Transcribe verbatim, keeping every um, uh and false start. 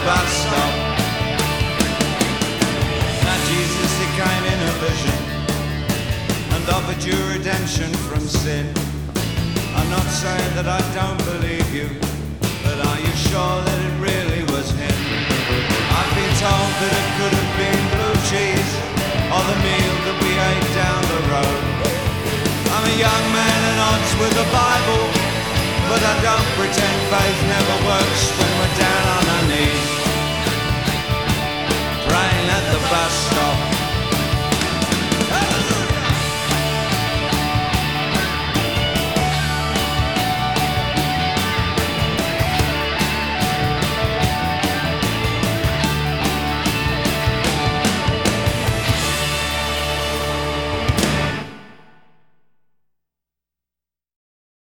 bus stop. Now Jesus, he came in a vision and offered you redemption from sin. I'm not saying that I don't believe you, but are you sure that it really was him? I've been told that it could have been blue cheese or the meal that we ate down the road. I'm a young man at odds with the Bible, but I don't pretend faith never works when we're down on our knees, praying at the bus stop.